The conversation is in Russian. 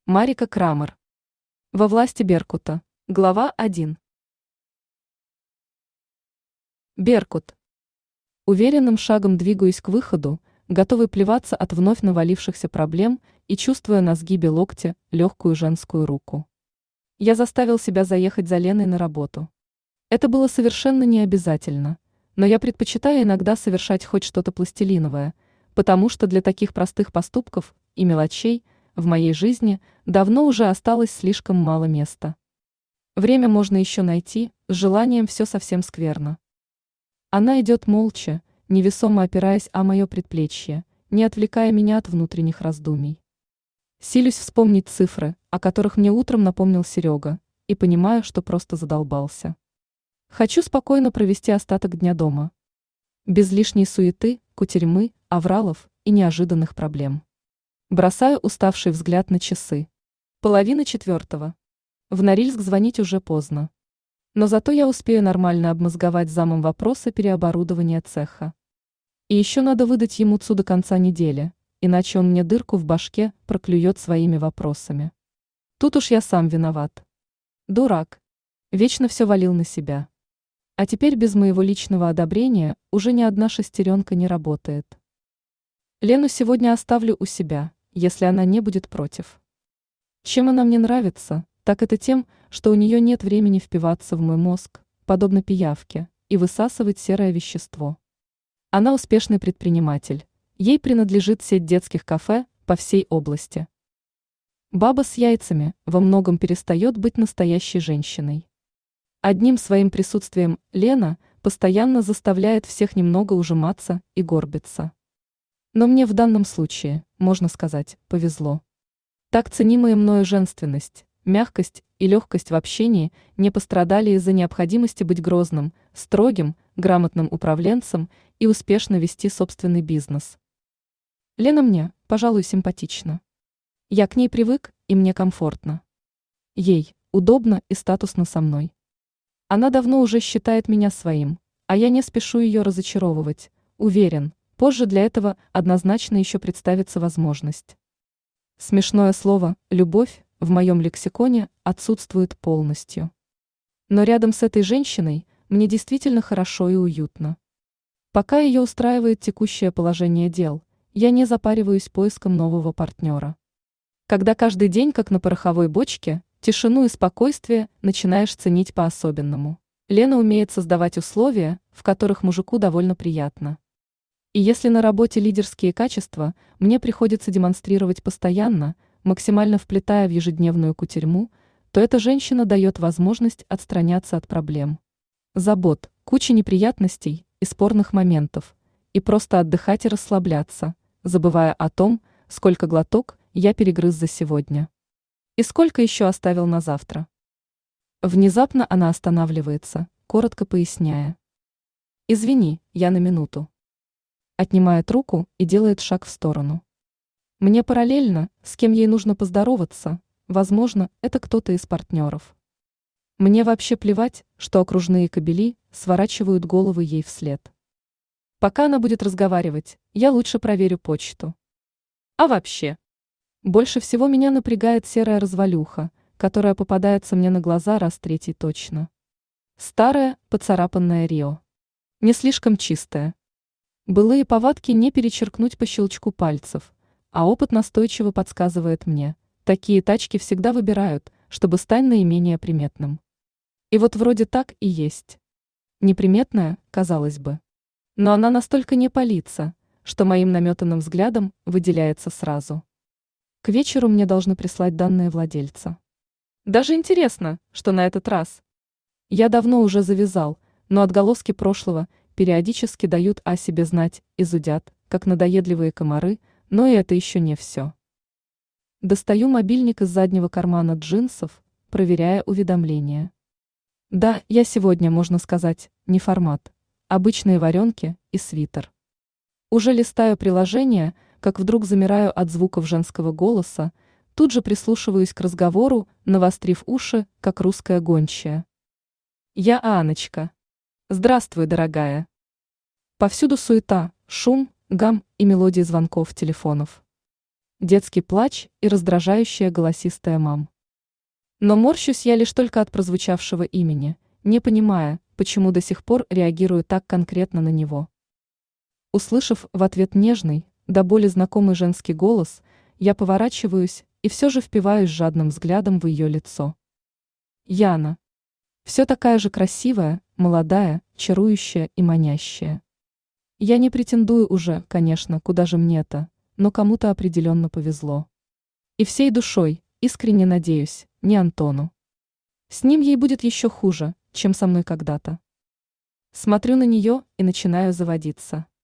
Марика Крамер. Во власти Беркута. Глава 1. Беркут. Уверенным шагом двигаюсь к выходу, готовый плеваться от вновь навалившихся проблем и чувствуя на сгибе локтя легкую женскую руку. Я заставил себя заехать за Леной на работу. Это было совершенно не обязательно, но я предпочитаю иногда совершать хоть что-то пластилиновое, потому что для таких простых поступков и мелочей в моей жизни давно уже осталось слишком мало места. Время можно еще найти, с желанием все совсем скверно. Она идет молча, невесомо опираясь о мое предплечье, не отвлекая меня от внутренних раздумий. Силюсь вспомнить цифры, о которых мне утром напомнил Серега, и понимаю, что просто задолбался. Хочу спокойно провести остаток дня дома. Без лишней суеты, кутерьмы, авралов и неожиданных проблем. Бросаю уставший взгляд на часы. 3:30. В Норильск звонить уже поздно. Но зато я успею нормально обмозговать замом вопросы переоборудования цеха. И еще надо выдать ему ЦУ до конца недели, иначе он мне дырку в башке проклюет своими вопросами. Тут уж я сам виноват. Дурак. Вечно все валил на себя. А теперь без моего личного одобрения уже ни одна шестеренка не работает. Лену сегодня оставлю у себя, если она не будет против. Чем она мне нравится, так это тем, что у нее нет времени впиваться в мой мозг, подобно пиявке, и высасывать серое вещество. Она успешный предприниматель, ей принадлежит сеть детских кафе по всей области. Баба с яйцами во многом перестает быть настоящей женщиной. Одним своим присутствием Лена постоянно заставляет всех немного ужиматься и горбиться. Но мне в данном случае, можно сказать, повезло. Так ценимая мною женственность, мягкость и легкость в общении не пострадали из-за необходимости быть грозным, строгим, грамотным управленцем и успешно вести собственный бизнес. Лена мне, пожалуй, симпатична. Я к ней привык, и мне комфортно. Ей удобно и статусно со мной. Она давно уже считает меня своим, а я не спешу ее разочаровывать, уверен, позже для этого однозначно еще представится возможность. Смешное слово «любовь» в моем лексиконе отсутствует полностью. Но рядом с этой женщиной мне действительно хорошо и уютно. Пока ее устраивает текущее положение дел, я не запариваюсь поиском нового партнера. Когда каждый день, как на пороховой бочке, тишину и спокойствие начинаешь ценить по-особенному. Лена умеет создавать условия, в которых мужику довольно приятно. И если на работе лидерские качества мне приходится демонстрировать постоянно, максимально вплетая в ежедневную кутерьму, то эта женщина дает возможность отстраняться от проблем, забот, кучи неприятностей и спорных моментов, и просто отдыхать и расслабляться, забывая о том, сколько глоток я перегрыз за сегодня. И сколько еще оставил на завтра. Внезапно она останавливается, коротко поясняя. «Извини, я на минуту». Отнимает руку и делает шаг в сторону. Мне параллельно, с кем ей нужно поздороваться, возможно, это кто-то из партнеров. Мне вообще плевать, что окружные кобели сворачивают головы ей вслед. Пока она будет разговаривать, я лучше проверю почту. А вообще, больше всего меня напрягает серая развалюха, которая попадается мне на глаза раз третий точно. Старая, поцарапанная Рио. Не слишком чистая. Былые повадки не перечеркнуть по щелчку пальцев, а опыт настойчиво подсказывает мне, такие тачки всегда выбирают, чтобы стать наименее приметным. И вот вроде так и есть. Неприметная, казалось бы. Но она настолько не палится, что моим наметанным взглядом выделяется сразу. К вечеру мне должны прислать данные владельца. Даже интересно, что на этот раз. Я давно уже завязал, но отголоски прошлого периодически дают о себе знать и зудят, как надоедливые комары, но и это еще не все. Достаю мобильник из заднего кармана джинсов, проверяя уведомления. Да, я сегодня, можно сказать, не формат. Обычные варенки и свитер. Уже листаю приложение, как вдруг замираю от звуков женского голоса, тут же прислушиваюсь к разговору, навострив уши, как русская гончая. Я Аночка. Здравствуй, дорогая. Повсюду суета, шум, гам и мелодии звонков телефонов. детский плач и раздражающая голосистая мам. Но морщусь я лишь только от прозвучавшего имени, не понимая, почему до сих пор реагирую так конкретно на него. Услышав в ответ нежный, до боли знакомый женский голос, я поворачиваюсь и все же впиваюсь жадным взглядом в ее лицо. Яна. Все такая же красивая, молодая, чарующая и манящая. Я не претендую уже, конечно, куда же мне-то, но кому-то определенно повезло. И всей душой, искренне надеюсь, не Антону. С ним ей будет еще хуже, чем со мной когда-то. Смотрю на нее и начинаю заводиться.